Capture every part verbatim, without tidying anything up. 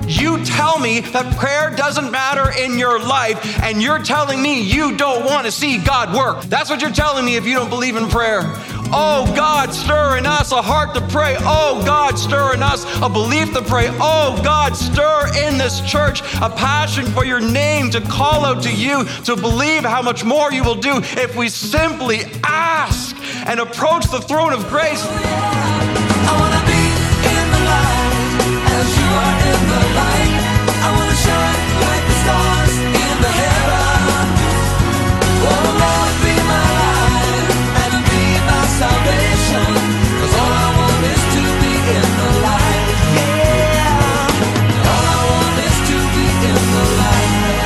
You tell me that prayer doesn't matter in your life, and you're telling me you don't want to see God work. That's what you're telling me if you don't believe in prayer. Oh, God, stir in us a heart to pray. Oh, God, stir in us a belief to pray. Oh, God, stir in this church a passion for your name, to call out to you, to believe how much more you will do if we simply ask and approach the throne of grace. I want to be in the light as you are in the light. I want to shine like the stars in the heaven. Oh, Lord, be my light and be my salvation. 'Cause all I want is to be in the light. Yeah. All I want is to be in the light.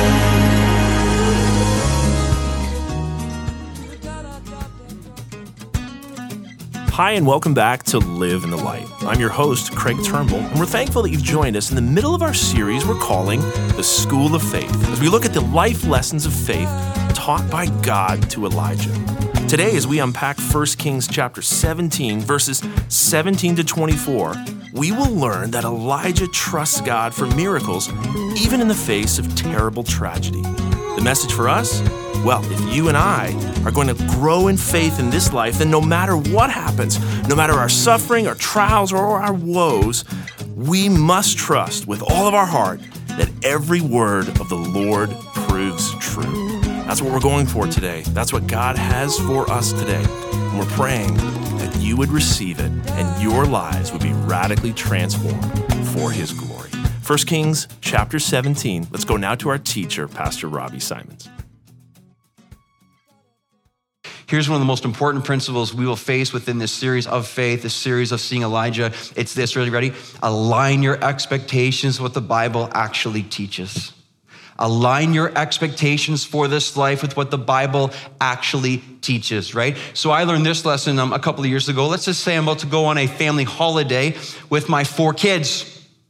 Hi, and welcome back to Live in the Light. I'm your host, Craig Turnbull, and we're thankful that you've joined us in the middle of our series we're calling The School of Faith, as we look at the life lessons of faith taught by God to Elijah. Today, as we unpack First Kings chapter seventeen, verses seventeen to twenty-four, we will learn that Elijah trusts God for miracles, even in the face of terrible tragedy. The message for us? Well, if you and I are going to grow in faith in this life, then no matter what happens, no matter our suffering, our trials, or our woes, we must trust with all of our heart that every word of the Lord proves true. That's what we're going for today. That's what God has for us today. And we're praying that you would receive it and your lives would be radically transformed for His glory. First Kings chapter seventeen. Let's go now to our teacher, Pastor Robbie Simons. Here's one of the most important principles we will face within this series of faith, this series of seeing Elijah. It's this, really ready? Align your expectations with what the Bible actually teaches. Align your expectations for this life with what the Bible actually teaches, right? So I learned this lesson um, a couple of years ago. Let's just say I'm about to go on a family holiday with my four kids.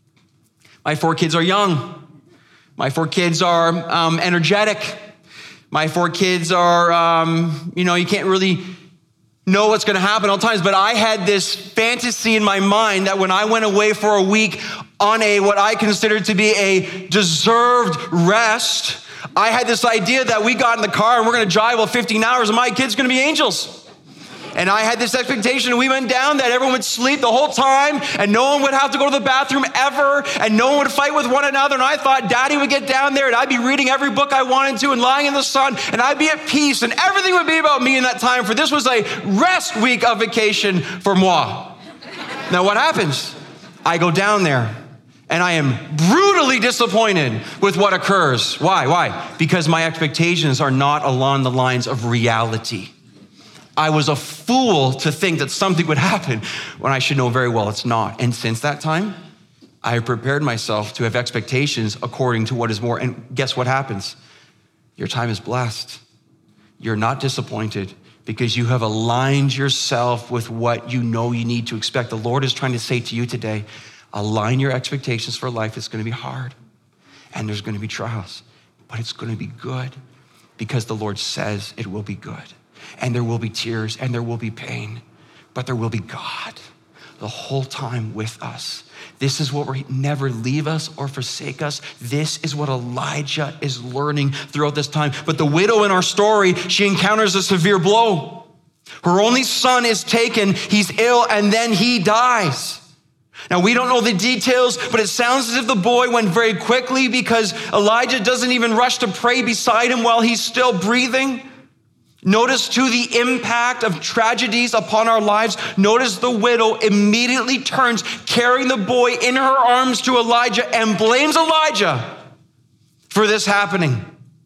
My four kids are young. My four kids are um, energetic. My four kids are, um, you know, you can't really know what's going to happen all times, but I had this fantasy in my mind that when I went away for a week on a, what I considered to be a deserved rest, I had this idea that we got in the car and we're going to drive well fifteen hours and my kids are going to be angels. And I had this expectation, and we went down that everyone would sleep the whole time, and no one would have to go to the bathroom ever, and no one would fight with one another. And I thought Daddy would get down there, and I'd be reading every book I wanted to, and lying in the sun, and I'd be at peace, and everything would be about me in that time, for this was a rest week of vacation for moi. Now what happens? I go down there, and I am brutally disappointed with what occurs. Why? Why? Because my expectations are not along the lines of reality. I was a fool to think that something would happen when I should know very well it's not. And since that time, I have prepared myself to have expectations according to what is more. And guess what happens? Your time is blessed. You're not disappointed because you have aligned yourself with what you know you need to expect. The Lord is trying to say to you today, align your expectations for life. It's going to be hard and there's going to be trials, but it's going to be good because the Lord says it will be good. And there will be tears and there will be pain, but there will be God the whole time with us. This is what we never leave us or forsake us. This is what Elijah is learning throughout this time. But the widow in our story, she encounters a severe blow. Her only son is taken, he's ill, and then he dies. Now, we don't know the details, but it sounds as if the boy went very quickly because Elijah doesn't even rush to pray beside him while he's still breathing. Notice too the impact of tragedies upon our lives. Notice the widow immediately turns, carrying the boy in her arms to Elijah and blames Elijah for this happening.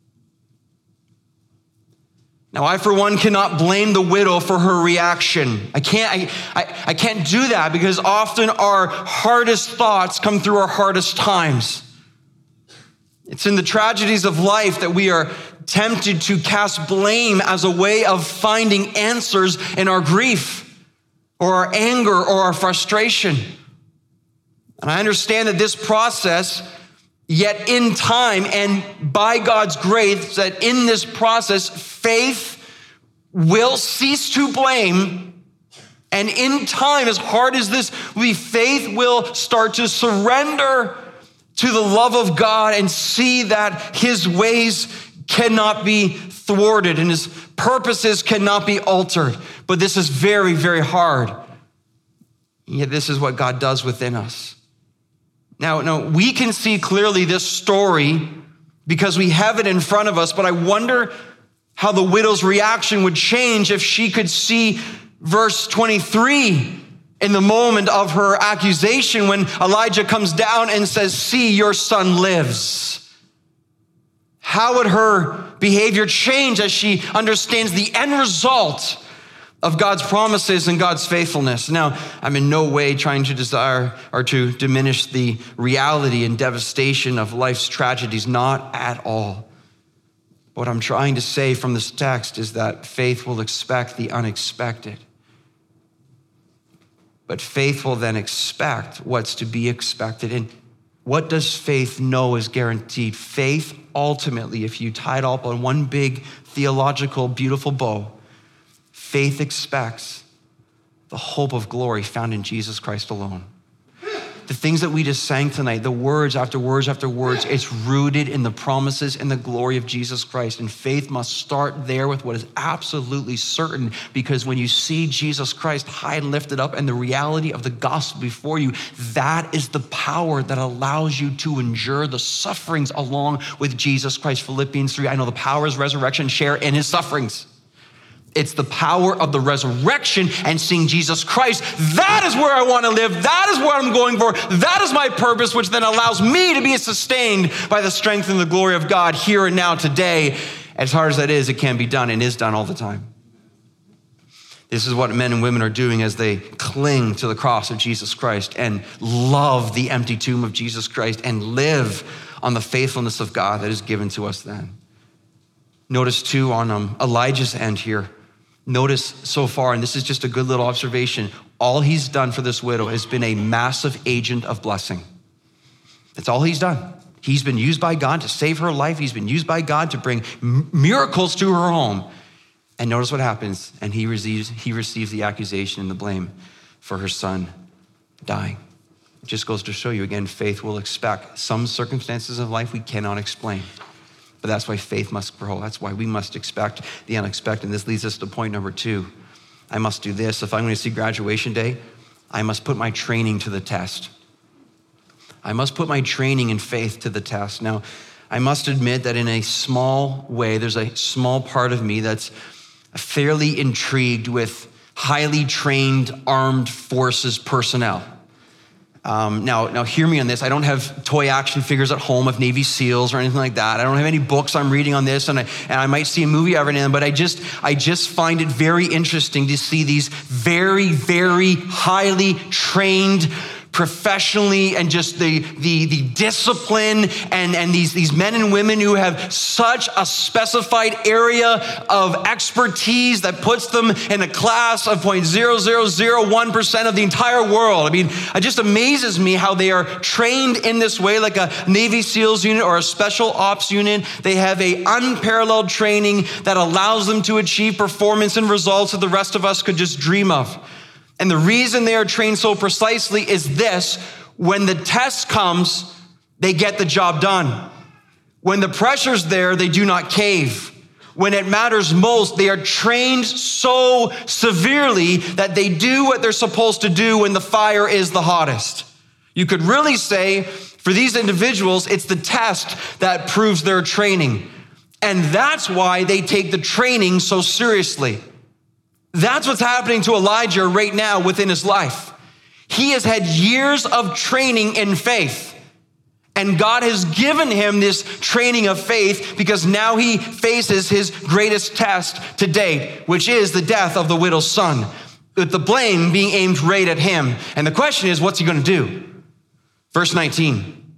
Now, I, for one, cannot blame the widow for her reaction. I can't, I, I, I can't do that because often our hardest thoughts come through our hardest times. It's in the tragedies of life that we are tempted to cast blame as a way of finding answers in our grief or our anger or our frustration. And I understand that this process, yet in time and by God's grace, that in this process, faith will cease to blame. And in time, as hard as this will be, faith will start to surrender to the love of God and see that his ways cannot be thwarted and his purposes cannot be altered. But this is very, very hard. Yet this is what God does within us. Now, now, we can see clearly this story because we have it in front of us, but I wonder how the widow's reaction would change if she could see verse twenty-three in the moment of her accusation when Elijah comes down and says, "See, your son lives." How would her behavior change as she understands the end result of God's promises and God's faithfulness? Now, I'm in no way trying to desire or to diminish the reality and devastation of life's tragedies, not at all. What I'm trying to say from this text is that faith will expect the unexpected. But faith will then expect what's to be expected. And what does faith know is guaranteed? Faith, ultimately, if you tie it all up on one big theological, beautiful bow, faith expects the hope of glory found in Jesus Christ alone. The things that we just sang tonight, the words after words after words, it's rooted in the promises and the glory of Jesus Christ. And faith must start there with what is absolutely certain, because when you see Jesus Christ high and lifted up and the reality of the gospel before you, that is the power that allows you to endure the sufferings along with Jesus Christ. Philippians three, I know the power is resurrection, share in his sufferings. It's the power of the resurrection and seeing Jesus Christ. That is where I want to live. That is what I'm going for. That is my purpose, which then allows me to be sustained by the strength and the glory of God here and now today. As hard as that is, it can be done and is done all the time. This is what men and women are doing as they cling to the cross of Jesus Christ and love the empty tomb of Jesus Christ and live on the faithfulness of God that is given to us then. Notice too on um, Elijah's end here, notice so far, and this is just a good little observation, all he's done for this widow has been a massive agent of blessing. That's all he's done. He's been used by God to save her life. He's been used by God to bring m- miracles to her home. And notice what happens. And he receives, he receives the accusation and the blame for her son dying. It just goes to show you again, faith will expect some circumstances of life we cannot explain. But that's why faith must grow. That's why we must expect the unexpected. And this leads us to point number two. I must do this. If I'm going to see graduation day, I must put my training to the test. I must put my training in faith to the test. Now, I must admit that in a small way, there's a small part of me that's fairly intrigued with highly trained armed forces personnel. Um, now, now hear me on this. I don't have toy action figures at home of Navy SEALs or anything like that. I don't have any books I'm reading on this, and I, and I might see a movie every now and then, but I just, I just find it very interesting to see these very, very highly trained, professionally, and just the, the, the discipline and, and these, these men and women who have such a specified area of expertise that puts them in a class of zero point zero zero zero one percent of the entire world. I mean, it just amazes me how they are trained in this way, like a Navy SEALs unit or a special ops unit. They have a unparalleled training that allows them to achieve performance and results that the rest of us could just dream of. And the reason they are trained so precisely is this: when the test comes, they get the job done. When the pressure's there, they do not cave. When it matters most, they are trained so severely that they do what they're supposed to do when the fire is the hottest. You could really say, for these individuals, it's the test that proves their training. And that's why they take the training so seriously. That's what's happening to Elijah right now within his life. He has had years of training in faith. And God has given him this training of faith because now he faces his greatest test to date, which is the death of the widow's son, with the blame being aimed right at him. And the question is, what's he going to do? Verse nineteen.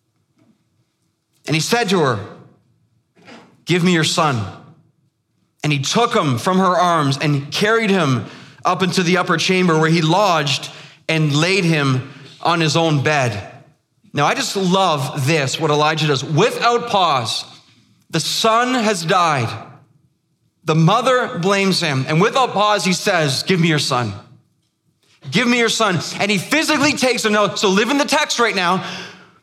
And he said to her, "Give me your son." And he took him from her arms and carried him up into the upper chamber where he lodged and laid him on his own bed. Now, I just love this, what Elijah does. Without pause, the son has died. The mother blames him. And without pause, he says, "Give me your son. Give me your son." And he physically takes him. Now, so live in the text right now.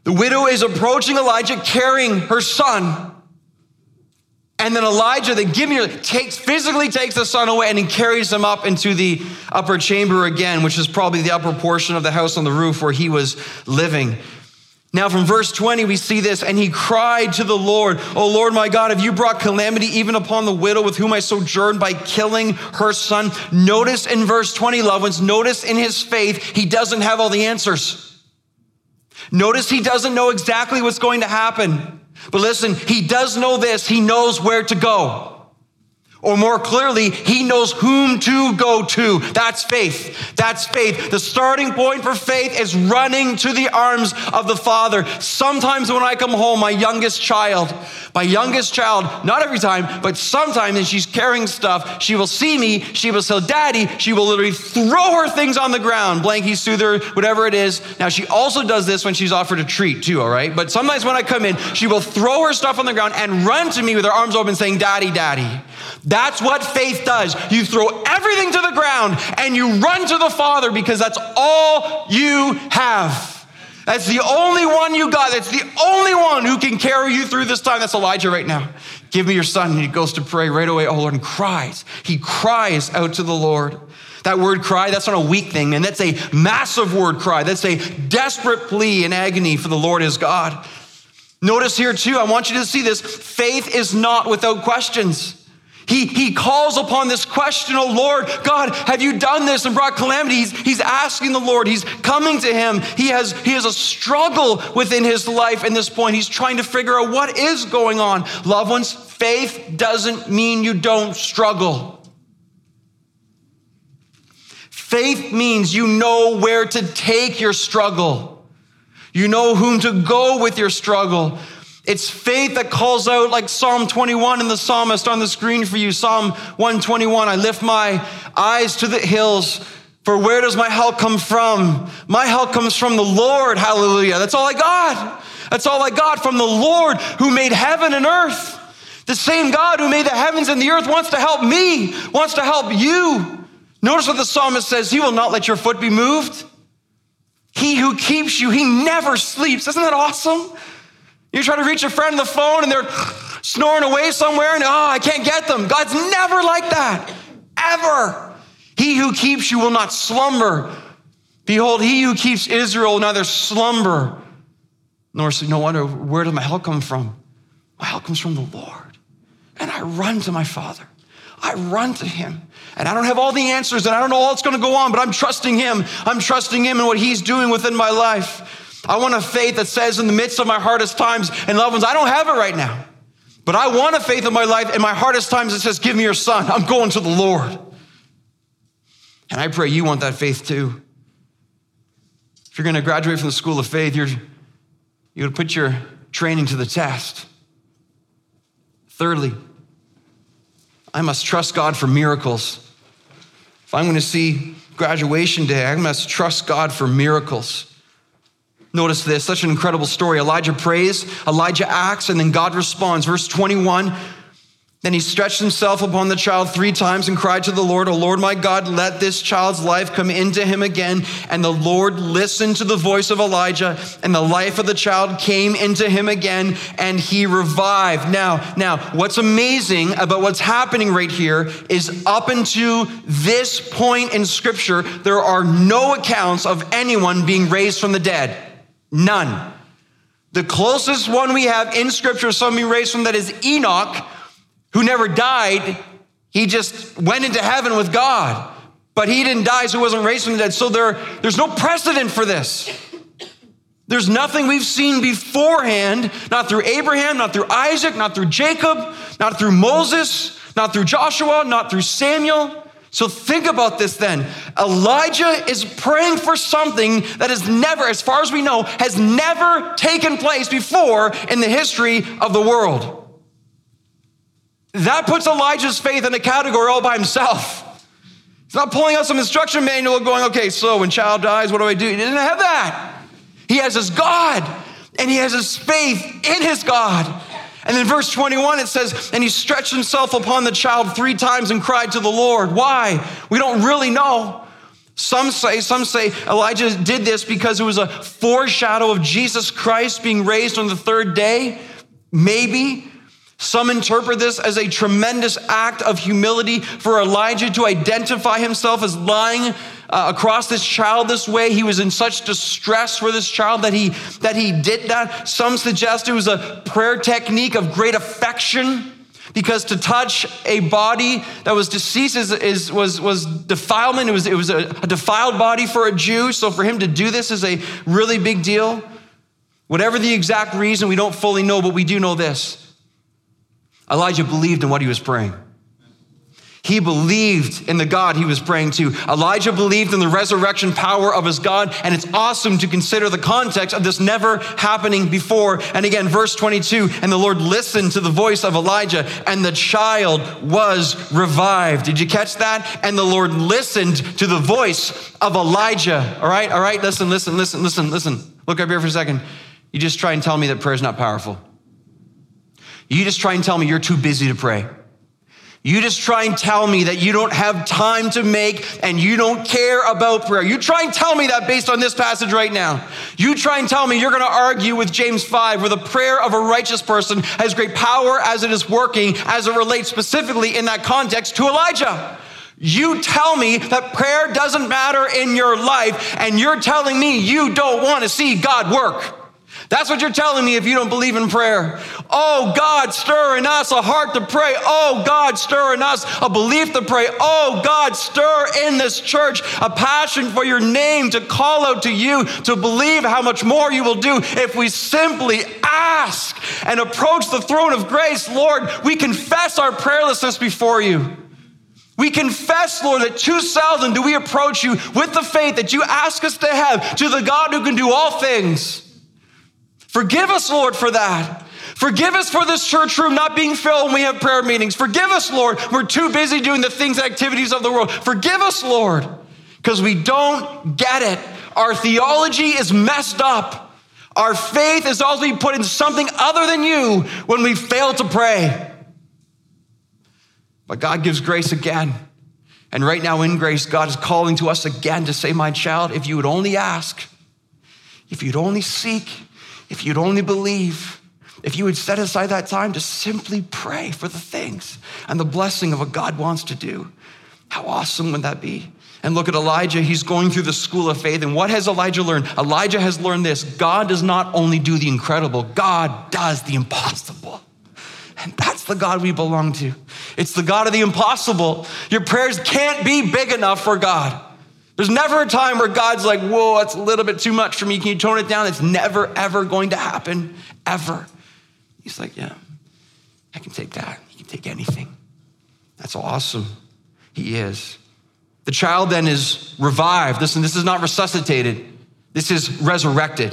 The widow is approaching Elijah carrying her son. And then Elijah, the giver, takes, physically takes the son away and he carries him up into the upper chamber again, which is probably the upper portion of the house on the roof where he was living. Now from verse twenty, we see this, and he cried to the Lord, "O Lord my God, have you brought calamity even upon the widow with whom I sojourned by killing her son?" Notice in verse twenty, loved ones, notice in his faith, he doesn't have all the answers. Notice he doesn't know exactly what's going to happen. But listen, he does know this. He knows where to go. Or more clearly, he knows whom to go to. That's faith. That's faith. The starting point for faith is running to the arms of the Father. Sometimes when I come home, my youngest child, my youngest child, not every time, but sometimes as she's carrying stuff, she will see me, she will say, "Daddy," she will literally throw her things on the ground, blankie, soother, whatever it is. Now, she also does this when she's offered a treat too, all right? But sometimes when I come in, she will throw her stuff on the ground and run to me with her arms open saying, "Daddy, Daddy." That's what faith does. You throw everything to the ground and you run to the Father because that's all you have. That's the only one you got. That's the only one who can carry you through this time. That's Elijah right now. "Give me your son." And he goes to pray right away, "Oh Lord," and cries. He cries out to the Lord. That word cry, that's not a weak thing, and that's a massive word, cry. That's a desperate plea and agony for the Lord his God. Notice here too, I want you to see this. Faith is not without questions. He, he calls upon this question, "Oh Lord, God, have you done this and brought calamity?" He's, he's asking the Lord. He's coming to him. He has, he has a struggle within his life in this point. He's trying to figure out what is going on. Loved ones, faith doesn't mean you don't struggle. Faith means you know where to take your struggle. You know whom to go with your struggle. It's faith that calls out like Psalm twenty-one in the psalmist on the screen for you. Psalm one twenty-one, "I lift my eyes to the hills, for where does my help come from? My help comes from the Lord." Hallelujah. That's all I got. That's all I got from the Lord who made heaven and earth. The same God who made the heavens and the earth wants to help me, wants to help you. Notice what the psalmist says, "He will not let your foot be moved. He who keeps you, he never sleeps." Isn't that awesome? You try to reach a friend on the phone and they're snoring away somewhere and, "Oh, I can't get them." God's never like that, ever. "He who keeps you will not slumber. Behold, he who keeps Israel will neither slumber nor sleep." No wonder, where does my help come from? My help comes from the Lord. And I run to my Father. I run to him. And I don't have all the answers and I don't know all that's going to go on, but I'm trusting him. I'm trusting him and what he's doing within my life. I want a faith that says in the midst of my hardest times, and loved ones, I don't have it right now, but I want a faith in my life in my hardest times that says, "Give me your son. I'm going to the Lord." And I pray you want that faith too. If you're going to graduate from the school of faith, you're, you're going to put your training to the test. Thirdly, I must trust God for miracles. If I'm going to see graduation day, I must trust God for miracles. Notice this, such an incredible story. Elijah prays, Elijah acts, and then God responds. Verse twenty-one, "Then he stretched himself upon the child three times and cried to the Lord, 'O Lord my God, let this child's life come into him again.' And the Lord listened to the voice of Elijah, and the life of the child came into him again, and he revived." Now, now, what's amazing about what's happening right here is up until this point in Scripture, there are no accounts of anyone being raised from the dead. None. The closest one we have in Scripture, somebody raised from that, is Enoch, who never died. He just went into heaven with God. But he didn't die, so he wasn't raised from the dead. So there, there's no precedent for this. There's nothing we've seen beforehand, not through Abraham, not through Isaac, not through Jacob, not through Moses, not through Joshua, not through Samuel. So think about this then. Elijah is praying for something that has never, as far as we know, has never taken place before in the history of the world. That puts Elijah's faith in a category all by himself. He's not pulling out some instruction manual going, "Okay, so when child dies, what do I do?" He didn't have that. He has his God, and he has his faith in his God. And then verse twenty-one, it says, "And he stretched himself upon the child three times and cried to the Lord." Why? We don't really know. Some say, some say Elijah did this because it was a foreshadow of Jesus Christ being raised on the third day. Maybe. Some interpret this as a tremendous act of humility for Elijah to identify himself as lying uh, across this child this way. He was in such distress for this child that he, that he did that. Some suggest it was a prayer technique of great affection, because to touch a body that was deceased is, is, was, was defilement. It was, it was a, a defiled body for a Jew. So for him to do this is a really big deal. Whatever the exact reason, we don't fully know, but we do know this. Elijah believed in what he was praying. He believed in the God he was praying to. Elijah believed in the resurrection power of his God, and it's awesome to consider the context of this never happening before. And again, verse twenty-two, and the Lord listened to the voice of Elijah, and the child was revived. Did you catch that? And the Lord listened to the voice of Elijah. All right, all right, listen, listen, listen, listen, listen. Look up here for a second. You just try and tell me that prayer is not powerful. You just try and tell me you're too busy to pray. You just try and tell me that you don't have time to make and you don't care about prayer. You try and tell me that based on this passage right now. You try and tell me you're going to argue with James five, where the prayer of a righteous person has great power as it is working, as it relates specifically in that context to Elijah. You tell me that prayer doesn't matter in your life, and you're telling me you don't want to see God work. That's what you're telling me if you don't believe in prayer. Oh, God, stir in us a heart to pray. Oh, God, stir in us a belief to pray. Oh, God, stir in this church a passion for your name, to call out to you, to believe how much more you will do if we simply ask and approach the throne of grace. Lord, we confess our prayerlessness before you. We confess, Lord, that too seldom do we approach you with the faith that you ask us to have, to the God who can do all things. Forgive us, Lord, for that. Forgive us for this church room not being filled when we have prayer meetings. Forgive us, Lord. We're too busy doing the things and activities of the world. Forgive us, Lord, because we don't get it. Our theology is messed up. Our faith is also put into something other than you when we fail to pray. But God gives grace again. And right now in grace, God is calling to us again to say, my child, if you would only ask, if you'd only seek, if you'd only believe, if you would set aside that time to simply pray for the things and the blessing of what God wants to do, how awesome would that be? And look at Elijah. He's going through the school of faith. And what has Elijah learned? Elijah has learned this. God does not only do the incredible, God does the impossible. And that's the God we belong to. It's the God of the impossible. Your prayers can't be big enough for God. There's never a time where God's like, whoa, that's a little bit too much for me. Can you tone it down? It's never, ever going to happen, ever. He's like, yeah, I can take that. He can take anything. That's awesome. He is. The child then is revived. Listen, this is not resuscitated. This is resurrected.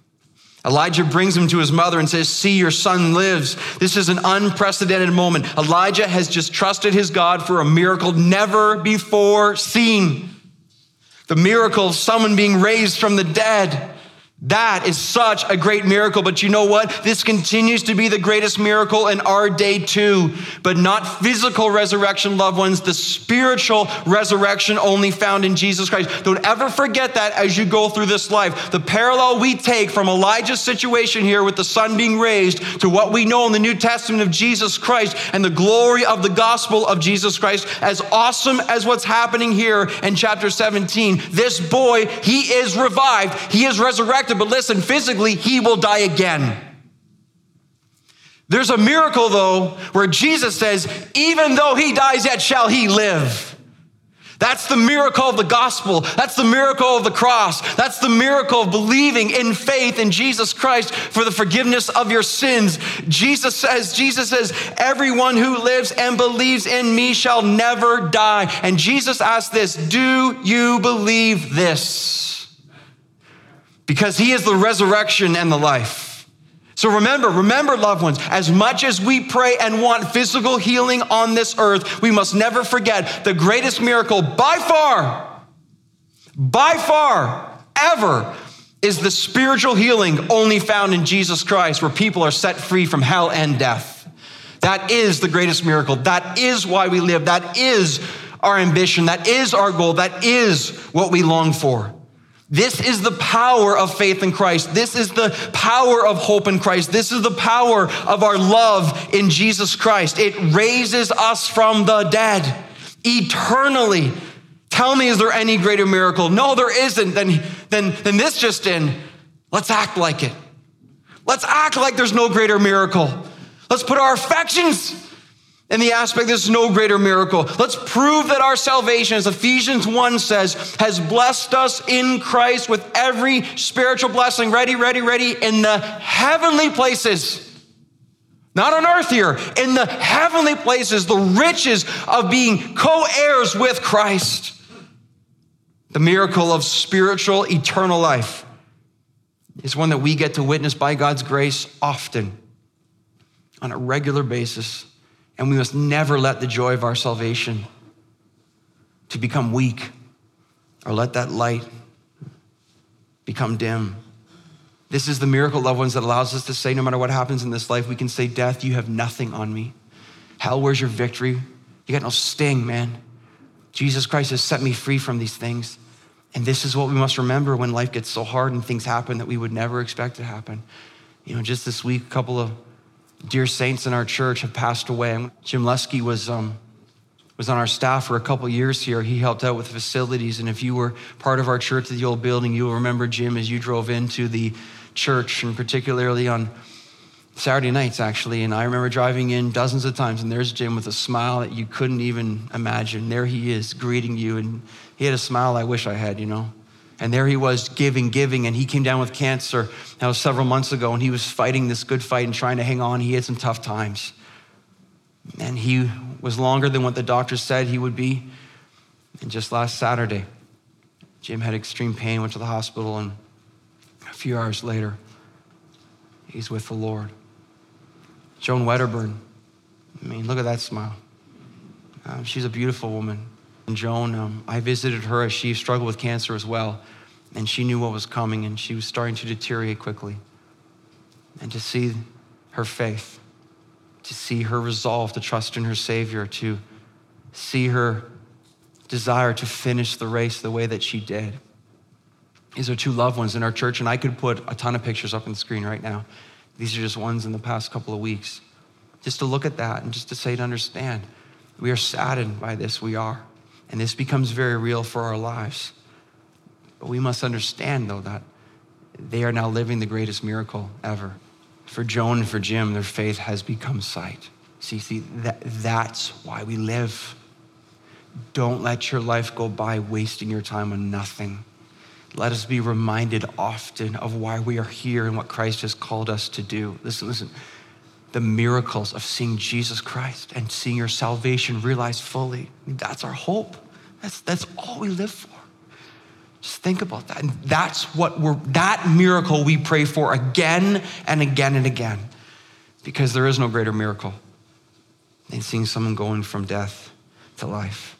Elijah brings him to his mother and says, see, your son lives. This is an unprecedented moment. Elijah has just trusted his God for a miracle never before seen. The miracle of someone being raised from the dead. That is such a great miracle. But you know what? This continues to be the greatest miracle in our day too. But not physical resurrection, loved ones. The spiritual resurrection only found in Jesus Christ. Don't ever forget that as you go through this life. The parallel we take from Elijah's situation here with the son being raised to what we know in the New Testament of Jesus Christ and the glory of the gospel of Jesus Christ. As awesome as what's happening here in chapter seventeen, this boy, he is revived. He is resurrected. But listen, physically, he will die again. There's a miracle, though, where Jesus says, even though he dies, yet shall he live. That's the miracle of the gospel. That's the miracle of the cross. That's the miracle of believing in faith in Jesus Christ for the forgiveness of your sins. Jesus says, Jesus says, everyone who lives and believes in me shall never die. And Jesus asked this, do you believe this? Because he is the resurrection and the life. So remember, remember, loved ones, as much as we pray and want physical healing on this earth, we must never forget the greatest miracle by far, by far, ever, is the spiritual healing only found in Jesus Christ, where people are set free from hell and death. That is the greatest miracle. That is why we live. That is our ambition. That is our goal. That is what we long for. This is the power of faith in Christ. This is the power of hope in Christ. This is the power of our love in Jesus Christ. It raises us from the dead eternally. Tell me, is there any greater miracle? No, there isn't. Then, then, then this just in. Let's act like it. Let's act like there's no greater miracle. Let's put our affections in the aspect there's no greater miracle. Let's prove that our salvation, as Ephesians one says, has blessed us in Christ with every spiritual blessing. Ready, ready, ready, in the heavenly places. Not on earth here, in the heavenly places, the riches of being co-heirs with Christ. The miracle of spiritual eternal life is one that we get to witness by God's grace often, on a regular basis. And we must never let the joy of our salvation to become weak or let that light become dim. This is the miracle, loved ones, that allows us to say, no matter what happens in this life, we can say, death, you have nothing on me. Hell, where's your victory? You got no sting, man. Jesus Christ has set me free from these things. And this is what we must remember when life gets so hard and things happen that we would never expect to happen. You know, just this week, a couple of dear saints in our church have passed away. Jim Lesky was um, was on our staff for a couple years here. He helped out with facilities. And if you were part of our church at the old building, you'll remember Jim as you drove into the church, and particularly on Saturday nights, actually. And I remember driving in dozens of times, and there's Jim with a smile that you couldn't even imagine. There he is greeting you. And he had a smile I wish I had, you know. And there he was giving, giving, and he came down with cancer. That was several months ago, and he was fighting this good fight and trying to hang on. He had some tough times. And he was longer than what the doctors said he would be. And just last Saturday, Jim had extreme pain, went to the hospital, and a few hours later, he's with the Lord. Joan Wedderburn, I mean, look at that smile. Um, she's a beautiful woman. And Joan, um, I visited her as she struggled with cancer as well, and she knew what was coming, and she was starting to deteriorate quickly. And to see her faith, to see her resolve to trust in her Savior, to see her desire to finish the race the way that she did. These are two loved ones in our church, and I could put a ton of pictures up on the screen right now. These are just ones in the past couple of weeks. Just to look at that and just to say, to understand, we are saddened by this, we are. And this becomes very real for our lives. But we must understand, though, that they are now living the greatest miracle ever. For Joan and for Jim, their faith has become sight. See, see, that, that's why we live. Don't let your life go by wasting your time on nothing. Let us be reminded often of why we are here and what Christ has called us to do. Listen, listen. The miracles of seeing Jesus Christ and seeing your salvation realized fully. I mean, that's our hope. That's, that's all we live for. Just think about that. And that's what we're, that miracle we pray for again and again and again, because there is no greater miracle than seeing someone going from death to life.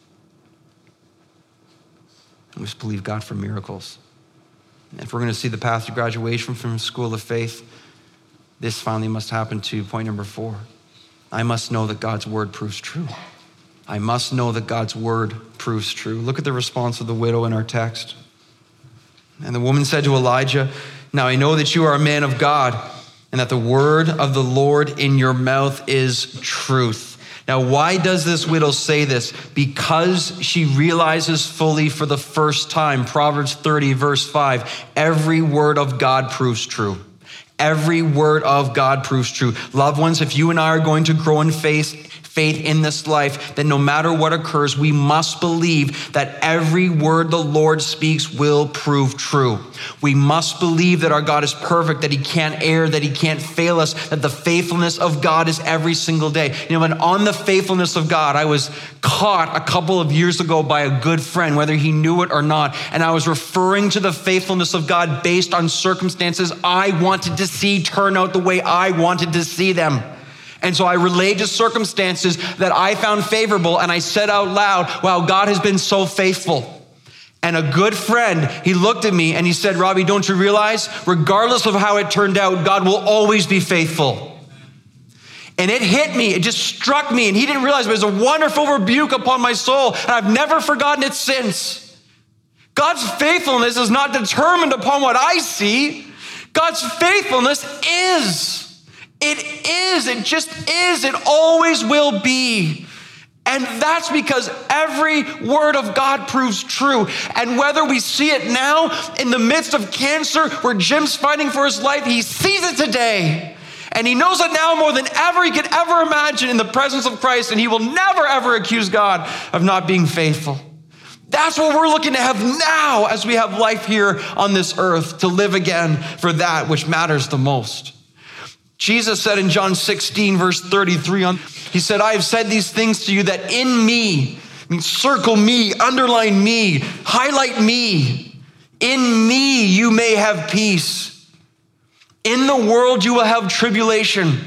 And we just believe God for miracles. And if we're going to see the path to graduation from School of Faith, this finally must happen to point number four. I must know that God's word proves true. I must know that God's word proves true. Look at the response of the widow in our text. And the woman said to Elijah, now I know that you are a man of God, and that the word of the Lord in your mouth is truth. Now, why does this widow say this? Because she realizes fully for the first time, Proverbs thirty, verse five, every word of God proves true. Every word of God proves true. Loved ones, if you and I are going to grow in faith, faith in this life, then no matter what occurs, we must believe that every word the Lord speaks will prove true. We must believe that our God is perfect, that he can't err, that he can't fail us, that the faithfulness of God is every single day. You know, and on the faithfulness of God, I was caught a couple of years ago by a good friend, whether he knew it or not, and I was referring to the faithfulness of God based on circumstances I wanted to see turn out the way I wanted to see them. And so I relayed to circumstances that I found favorable, and I said out loud, wow, God has been so faithful. And a good friend, he looked at me and he said, Robbie, don't you realize, regardless of how it turned out, God will always be faithful. And it hit me, it just struck me, and he didn't realize, but it was a wonderful rebuke upon my soul, and I've never forgotten it since. God's faithfulness is not determined upon what I see. God's faithfulness is. It is, it just is, it always will be. And that's because every word of God proves true. And whether we see it now in the midst of cancer where Jim's fighting for his life, he sees it today. And he knows it now more than ever he could ever imagine in the presence of Christ. And he will never, ever accuse God of not being faithful. That's what we're looking to have now as we have life here on this earth, to live again for that which matters the most. Jesus said in John sixteen, verse thirty-three, on, he said, I have said these things to you that in me, I mean, circle me, underline me, highlight me. In me you may have peace. In the world you will have tribulation.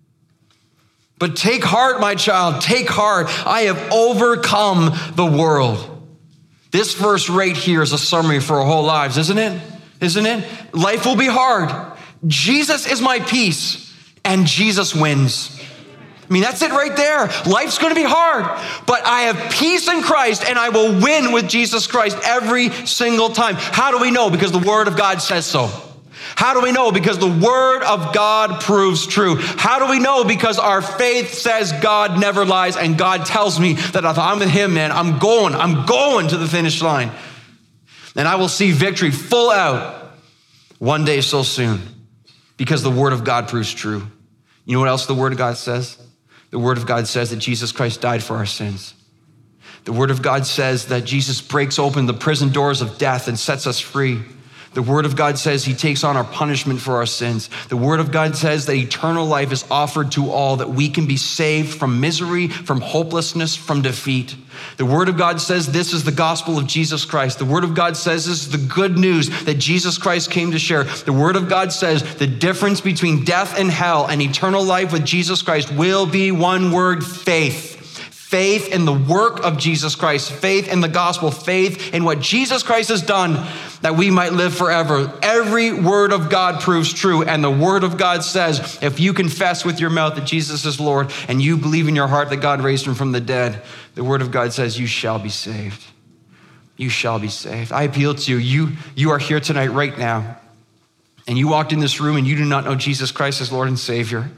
But take heart, my child, take heart. I have overcome the world. This verse right here is a summary for our whole lives, isn't it? Isn't it? Life will be hard. Jesus is my peace, and Jesus wins. I mean, that's it right there. Life's going to be hard, but I have peace in Christ, and I will win with Jesus Christ every single time. How do we know? Because the Word of God says so. How do we know? Because the Word of God proves true. How do we know? Because our faith says God never lies, and God tells me that if I'm with him, man, I'm going, I'm going to the finish line. And I will see victory full out one day so soon, because the Word of God proves true. You know what else the Word of God says? The Word of God says that Jesus Christ died for our sins. The Word of God says that Jesus breaks open the prison doors of death and sets us free. The Word of God says he takes on our punishment for our sins. The Word of God says that eternal life is offered to all, that we can be saved from misery, from hopelessness, from defeat. The Word of God says this is the gospel of Jesus Christ. The Word of God says this is the good news that Jesus Christ came to share. The Word of God says the difference between death and hell and eternal life with Jesus Christ will be one word: faith. Faith in the work of Jesus Christ, faith in the gospel, faith in what Jesus Christ has done that we might live forever. Every word of God proves true, and the Word of God says if you confess with your mouth that Jesus is Lord and you believe in your heart that God raised him from the dead, the Word of God says you shall be saved. You shall be saved. I appeal to you. You, you are here tonight right now, and you walked in this room and you do not know Jesus Christ as Lord and Savior.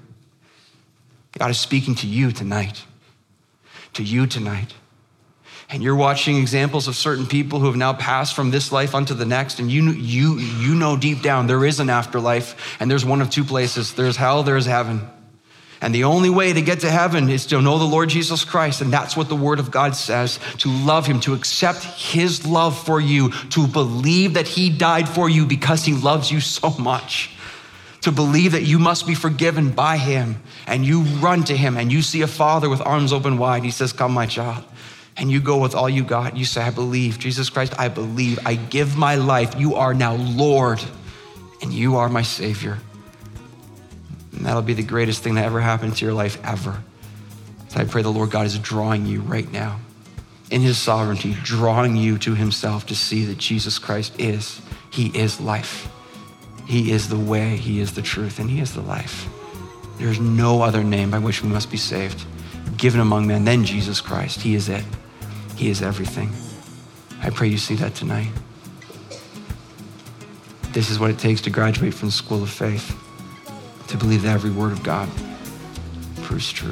God is speaking to you tonight. To you tonight. And you're watching examples of certain people who have now passed from this life unto the next, and you, you, you know deep down there is an afterlife, and there's one of two places. There's hell, there's heaven. And the only way to get to heaven is to know the Lord Jesus Christ, and that's what the Word of God says: to love him, to accept his love for you, to believe that he died for you because he loves you so much. To believe that you must be forgiven by him, and you run to him and you see a father with arms open wide. He says, come, my child. And you go with all you got. You say, I believe. Jesus Christ, I believe. I give my life. You are now Lord, and you are my Savior. And that'll be the greatest thing that ever happened to your life ever. So I pray the Lord God is drawing you right now in his sovereignty, drawing you to himself to see that Jesus Christ is, he is life. He is the way, he is the truth, and he is the life. There is no other name by which we must be saved, given among men, than Jesus Christ. He is it. He is everything. I pray you see that tonight. This is what it takes to graduate from the school of faith, to believe that every word of God proves true.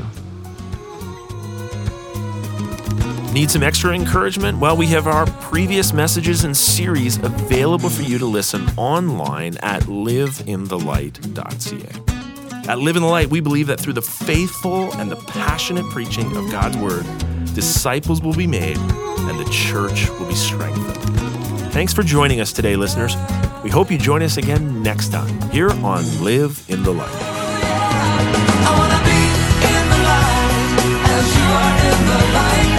Need some extra encouragement? Well, we have our previous messages and series available for you to listen online at live in the light dot c a. At Live in the Light, we believe that through the faithful and the passionate preaching of God's Word, disciples will be made and the church will be strengthened. Thanks for joining us today, listeners. We hope you join us again next time here on Live in the Light. I wanna be in the light as you are in the light.